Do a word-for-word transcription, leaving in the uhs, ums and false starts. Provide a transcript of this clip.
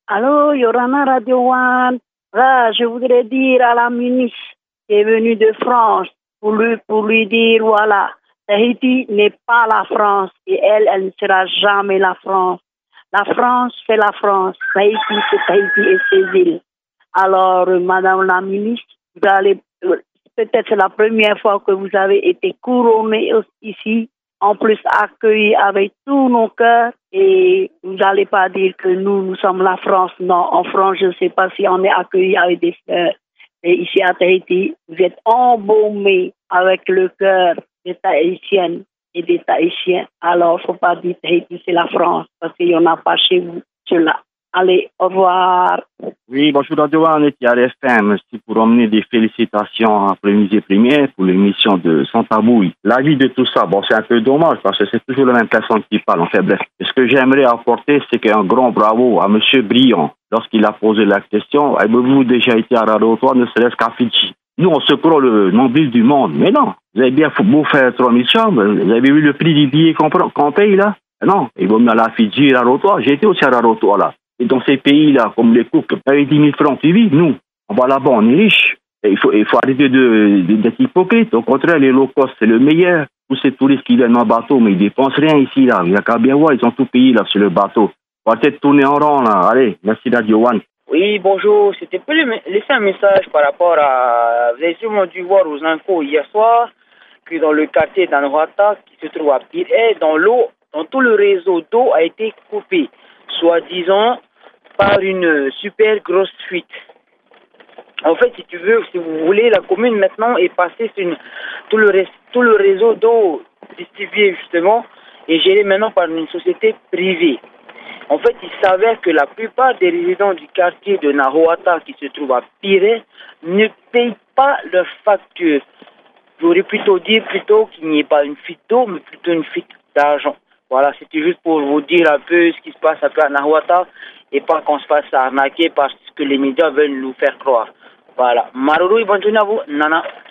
Allô, Yorana Radio One. Là, je voudrais dire à la ministre qui est venue de France pour lui, pour lui dire, voilà, Tahiti n'est pas la France et elle, elle ne sera jamais la France. La France, c'est la France. Tahiti, c'est Tahiti et ses îles. Alors, euh, Madame la ministre, vous allez, euh, peut-être c'est la première fois que vous avez été couronnée ici, en plus accueillie avec tous nos cœurs. Et vous n'allez pas dire que nous, nous sommes la France. Non, en France, je ne sais pas si on est accueillis avec des fleurs. Et ici à Tahiti, vous êtes embaumés avec le cœur des Tahitiennes et des Tahitiens. Alors, il ne faut pas dire Tahiti, c'est la France, parce qu'il n'y en a pas chez vous, cela. Allez, au revoir. Oui, bonjour Radio One, on est à R F M. C'est pour emmener des félicitations à Prémisé Premier pour l'émission de Santabouille. L'avis de tout ça, bon, c'est un peu dommage parce que c'est toujours la même personne qui parle. Enfin bref, ce que j'aimerais apporter, c'est qu'un grand bravo à Monsieur Briand lorsqu'il a posé la question. Avez-vous déjà été à Rarotonga, ne serait-ce qu'à Fidji? Nous, on se croit le nombril du monde, mais non. Vous avez bien beau faire trois mille chambres, vous avez vu le prix du billet qu'on, qu'on paye là? Non, il vaut mieux aller à Fidji, Rarotonga. J'ai été aussi à Rarotonga là. Et dans ces pays-là, comme les Cook, avec dix mille francs, tu vis, nous, on va là-bas, on est riche. Et il faut, il faut arrêter de, de, d'être hypocrite. Au contraire, les low cost, c'est le meilleur. Tous ces touristes qui viennent en bateau, mais ils dépensent rien ici, là. Il n'y a qu'à bien voir, ils ont tout payé, là, sur le bateau. On va peut-être tourner en rond, là. Allez, merci, Radio One. Oui, bonjour. C'était pour laisser un message par rapport à... Vous avez sûrement dû voir aux infos hier soir que dans le quartier d'Anahuata, qui se trouve à Pirée, dans l'eau, dans tout le réseau d'eau a été coupé, soi-disant par une super grosse fuite. En fait, si tu veux, si vous voulez, la commune maintenant est passée sur une, tout, le ré, tout le réseau d'eau distribué justement est géré maintenant par une société privée. En fait, il s'avère que la plupart des résidents du quartier de Nahuata qui se trouve à Pirée ne payent pas leurs factures. J'aurais plutôt dit plutôt qu'il n'y ait pas une fuite d'eau, mais plutôt une fuite d'argent. Voilà, c'était juste pour vous dire un peu ce qui se passe un peu à Nahuata et pas qu'on se fasse arnaquer parce que les médias veulent nous faire croire. Voilà. Maruru, bonne journée à vous. Nana.